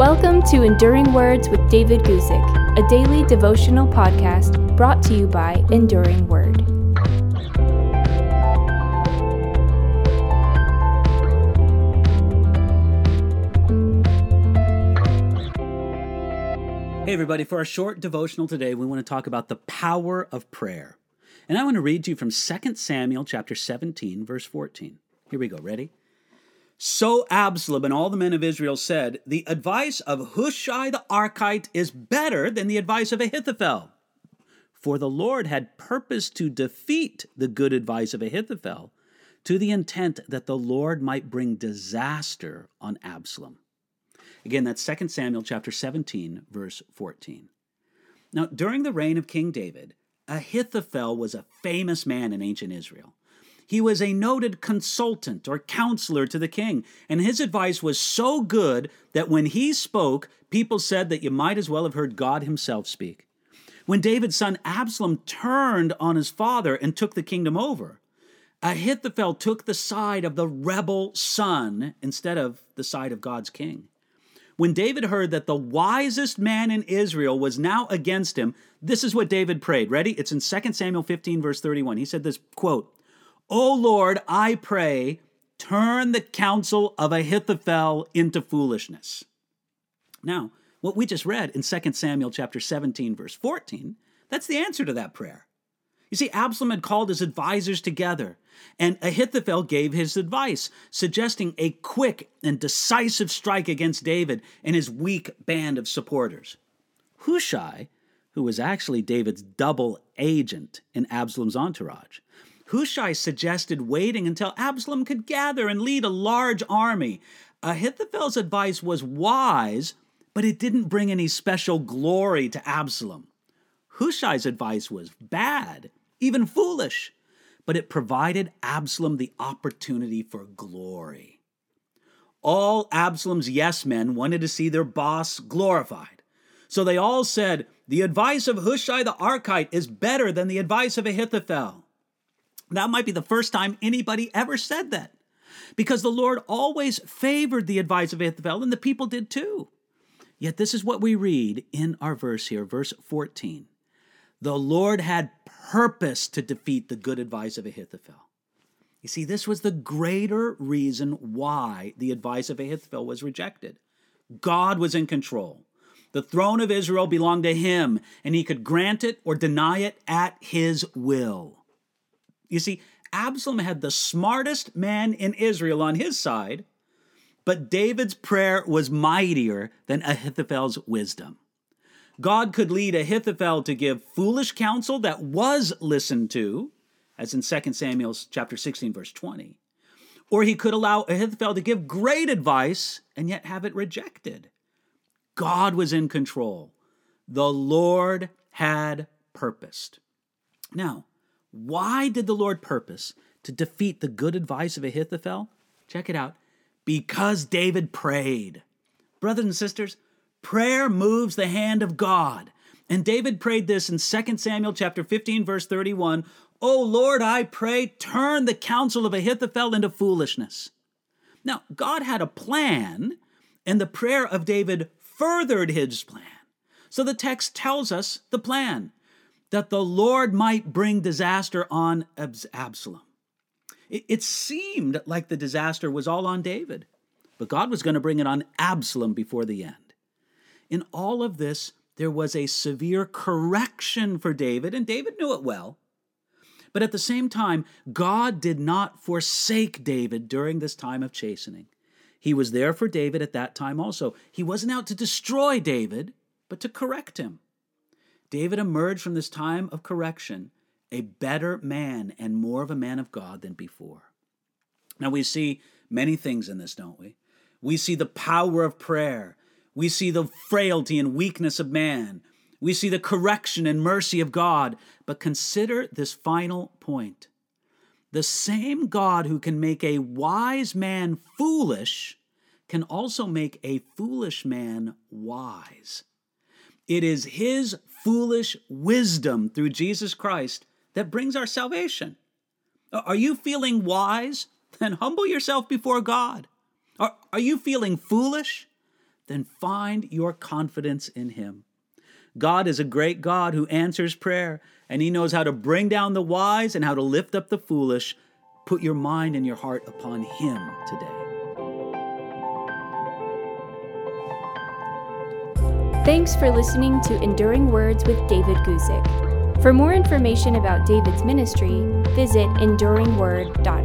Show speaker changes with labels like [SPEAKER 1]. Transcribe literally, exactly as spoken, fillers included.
[SPEAKER 1] Welcome to Enduring Words with David Guzik, a daily devotional podcast brought to you by Enduring Word.
[SPEAKER 2] Hey everybody, for our short devotional today, we want to talk about the power of prayer. And I want to read to you from Second Samuel chapter seventeen, verse fourteen. Here we go, ready? So Absalom and all the men of Israel said, "The advice of Hushai the Archite is better than the advice of Ahithophel." For the Lord had purposed to defeat the good advice of Ahithophel, to the intent that the Lord might bring disaster on Absalom. Again, that's Second Samuel chapter seventeen, verse fourteen. Now, during the reign of King David, Ahithophel was a famous man in ancient Israel. He was a noted consultant or counselor to the king, and his advice was so good that when he spoke, people said that you might as well have heard God himself speak. When David's son Absalom turned on his father and took the kingdom over, Ahithophel took the side of the rebel son instead of the side of God's king. When David heard that the wisest man in Israel was now against him, this is what David prayed. Ready? It's in Second Samuel fifteen, verse thirty-one. He said this, quote, "O Lord, I pray, turn the counsel of Ahithophel into foolishness." Now, what we just read in Second Samuel chapter seventeen, verse fourteen, that's the answer to that prayer. You see, Absalom had called his advisors together, and Ahithophel gave his advice, suggesting a quick and decisive strike against David and his weak band of supporters. Hushai, who was actually David's double agent in Absalom's entourage, Hushai suggested waiting until Absalom could gather and lead a large army. Ahithophel's advice was wise, but it didn't bring any special glory to Absalom. Hushai's advice was bad, even foolish, but it provided Absalom the opportunity for glory. All Absalom's yes men wanted to see their boss glorified. So they all said, "The advice of Hushai the Archite is better than the advice of Ahithophel." That might be the first time anybody ever said that, because the Lord always favored the advice of Ahithophel, and the people did too. Yet this is what we read in our verse here, verse fourteen. The Lord had purpose to defeat the good advice of Ahithophel. You see, this was the greater reason why the advice of Ahithophel was rejected. God was in control. The throne of Israel belonged to him, and he could grant it or deny it at his will. You see, Absalom had the smartest man in Israel on his side, but David's prayer was mightier than Ahithophel's wisdom. God could lead Ahithophel to give foolish counsel that was listened to, as in Second Samuel chapter sixteen, verse twenty. Or he could allow Ahithophel to give great advice and yet have it rejected. God was in control. The Lord had purposed. Now, why did the Lord purpose to defeat the good advice of Ahithophel? Check it out. Because David prayed. Brothers and sisters, prayer moves the hand of God. And David prayed this in Second Samuel chapter fifteen, verse thirty-one. "O Lord, I pray, turn the counsel of Ahithophel into foolishness." Now, God had a plan, and the prayer of David furthered his plan. So the text tells us the plan, that the Lord might bring disaster on Absalom. It seemed like the disaster was all on David, but God was going to bring it on Absalom before the end. In all of this, there was a severe correction for David, and David knew it well. But at the same time, God did not forsake David during this time of chastening. He was there for David at that time also. He wasn't out to destroy David, but to correct him. David emerged from this time of correction a better man and more of a man of God than before. Now we see many things in this, don't we? We see the power of prayer. We see the frailty and weakness of man. We see the correction and mercy of God. But consider this final point. The same God who can make a wise man foolish can also make a foolish man wise. It is his foolish wisdom through Jesus Christ that brings our salvation. Are you feeling wise? Then humble yourself before God. Are, are you feeling foolish? then find your confidence in him. God is a great God who answers prayer, and he knows how to bring down the wise and how to lift up the foolish. Put your mind and your heart upon him today.
[SPEAKER 1] Thanks for listening to Enduring Words with David Guzik. For more information about David's ministry, visit enduring word dot